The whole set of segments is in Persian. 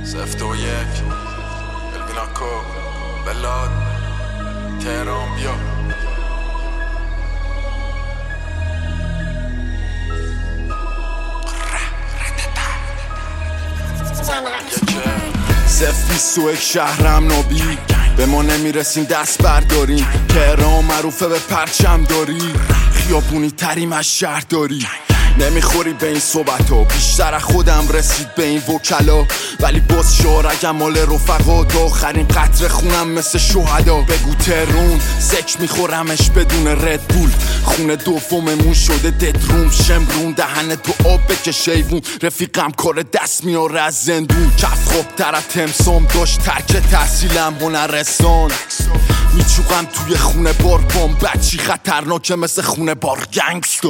سفت و یک البیناکو بلاد تهران بیا سفت 21 شهرم نابی به ما نمیرسیم دست برداریم. تهران معروفه به پرچم داری، خیابونی تریم از شهر داری. نمیخوری به این صحبتا، بیشتر از خودم رسید به این وکلا. ولی باز شارگم مال رفقا، تا آخرین قطره خونم مثل شهدا. بگو ترون سک میخورمش بدون ردبول، خونه دوممون شده ددروم. شمرون دهن تو آب بکش ایوون، رفیقم کار دست میاره از زندون. کف خوب تر از تمسام داشت ترک تحصیلم هنرستان. میچوقم توی خونه بار بچی خطرناکه مثل خونه بار گنگستو.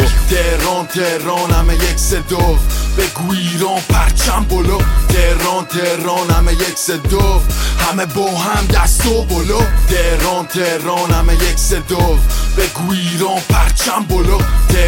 تهران همه یک صدا، بگو ایران پرچم بالا. تهران همه یک صدا، همه با هم دست و بالا. تهران همه یک صدا، بگو ایران پرچم بالا.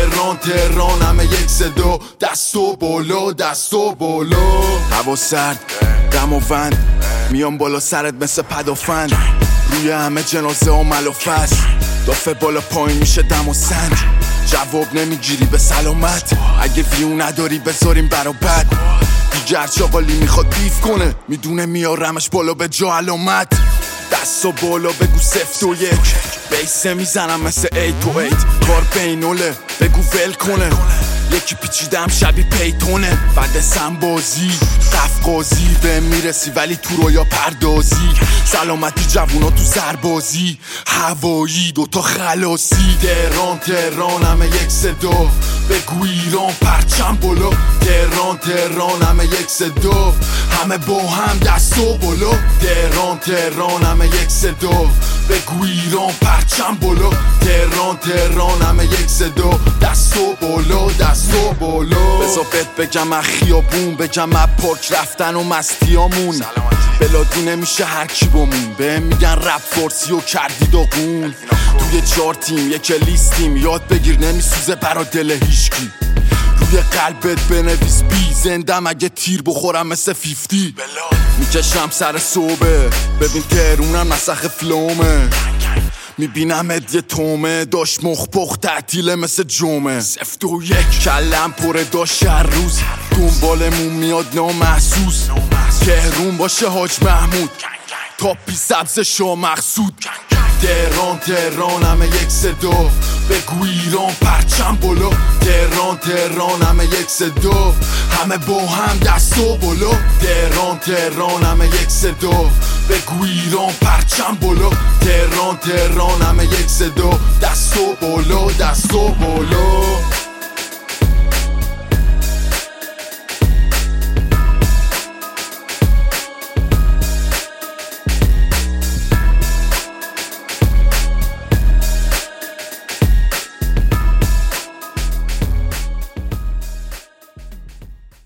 تهران همه یک صدا، دست و بالا دست و بالا. هوا سرد دم و وند، میام بالا سرت مثل پدافند. روی همه جنازه و ملافست، دافه بالا پایین میشه دم و سنج. جواب نمیگیری به سلامت، اگه ویو نداری بذاریم برا بد. دیگر چاقالی میخواد بیف کنه، میدونه میارمش بالا به جا علامت. دست و بالا بگو سفت و یک، بیسه میزنم مثل 808. کار بینوله بگو ول کنه، یکی پیچیدم شبی پیتونه. بعد سنبازی قفقازی به میرسی ولی تو رویا پردازی. سلامتی جوونا تو سربازی، هوایی دوتا خلاصی. تهران همه یک صدا، بگو ایران پرچم بالا. تهران همه یک صدا، همه با هم دست و بالا. تهران همه یک صدا، بگو ایران پرچم بالا. تهران همه یک صدا، دست و بالا دست و بالا. بذار بهت بگم از خیابون، بگم از پارک رفتن و مستیامون. بلادی نمیشه هر کی بامون، بهم میگن رپ فارسی و کردی داغون. توی 4 تیم یک لیستیم، یاد بگیر نمیسوزه برا دل هیچکی. روی قلبت بنویس بی، زندم اگه تیر بخورم مثل 50. میکشم سر صوبه، ببین تهرونم نسخ فلومه. میبینم یه تومه، داشت مخ تعطیله مثل جمعه. سفت و یک کلم پره داشت هر روز، دنبالمون میاد نامحسوس. تهرون باشه حاج محمود، تاپی سبز شا مقصود. تهران همه یک صدا، بگو ایران پرچم بالا. تهران همه یک صدا، همه با هم دست و بالا. تهران همه یک صدا، بگو ایران پرچم بالا. تهران همه یک صدا، دست و بالا دست و بالا.